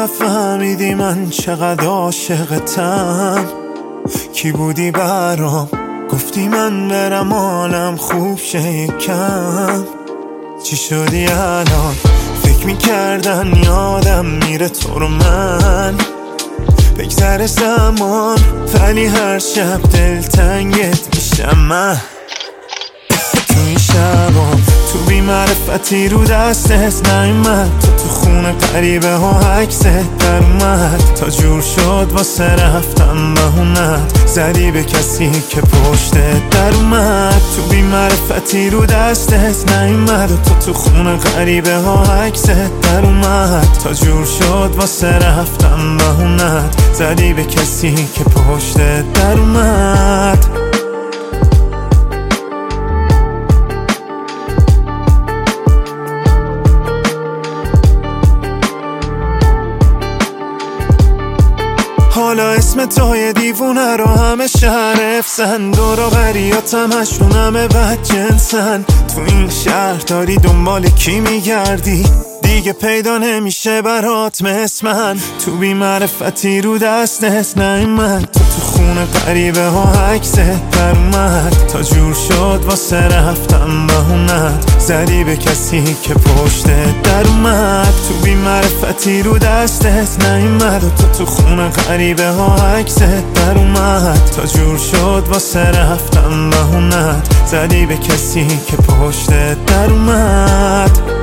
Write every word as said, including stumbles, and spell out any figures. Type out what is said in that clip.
نفهمیدی من چقدر عاشقتم؟ کی بودی برام گفتی من برم حالم خوب شه یکم؟ چی شدی الان؟ فکر میکردن یادم میره تو رو من بگذره زمان، ولی هر شب دلتنگت میشم من. تو این شبام تو بی معرفتی رو دستت نیومد، تو تو خونه قریبه ها عکست در اومد، تا جور شد واسه رفتم بهونت زدی به کسی که پشتت در اومد. تو بی معرفتی رو دستت نیومد و تو تو خونه قریبه ها عکست در اومد، تا جور شد واسه رفتم بهونت زدی به کسی که پشتت در اومد. حالا اسم توی دیوونه رو همه شهر افسن، دور و بریات همشون همه بد جنسن. تو این شهر داری دنبال کی میگردی؟ دیگه پیدا نمیشه برات مثل من. تو بی معرفتی رو دستت نیومد، تو تو خونه قریبه ها عکست در اومد، تا جور شد واسه رفتم بهونت زدی به کسی که پشتت در اومد. تو بی معرفتی رو دستت نیومد و تو تو خونه قریبه ها عکست در اومد، تا جور شد واسه رفتم بهونت زدی به کسی که پشتت در اومد.